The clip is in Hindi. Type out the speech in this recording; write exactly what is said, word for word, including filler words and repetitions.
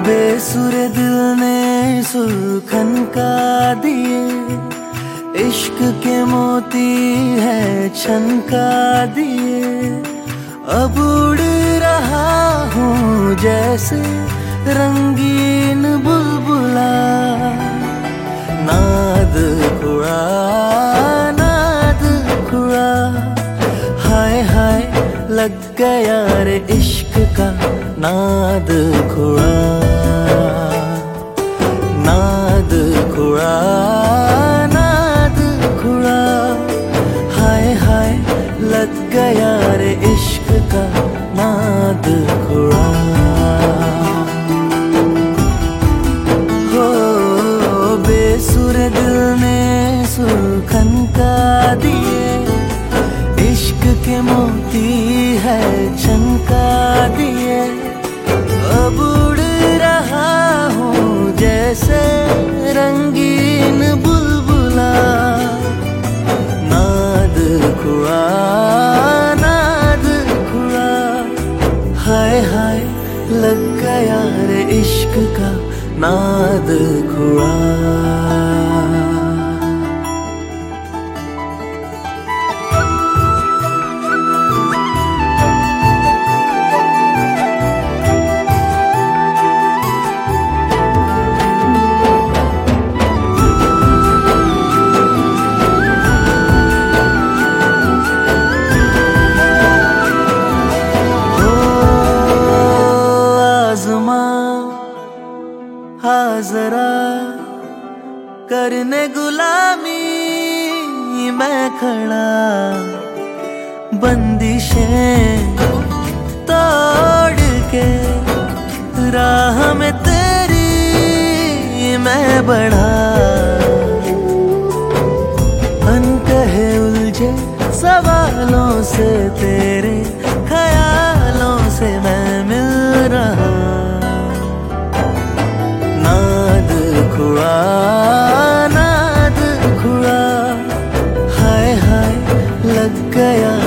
बेसुर दिल ने सुल्खन का दिए, इश्क के मोती है छनका दिए। अब उड़ रहा हूँ जैसे रंगीन बुलबुला, नाद खुड़ा नाद खुड़ा, हाय हाय लग गया रे इश्क का नाद खुड़ा। नाद खुड़ा नाद खुड़ा, हाय हाय लग गया रे इश्क का नाद खुड़ा। हो बेसुर दिल ने सुल्खन का दिए, इश्क के मोती है छनका दिए। अब उड़ रहा हूँ जैसे रंगीन बुलबुला, नाद खुड़ा नाद खुड़ा, हाय हाय लग गया रे इश्क का नाद खुड़ा। जरा करने गुलामी मैं खड़ा, बंदिशें तोड़ के राह में तेरी मैं बढ़ा। अनकहे उलझे सवालों से तेरे ख्यालों से मैं मिल रहा। नाद खुड़ा नाद खुड़ा, हाय हाय लग गया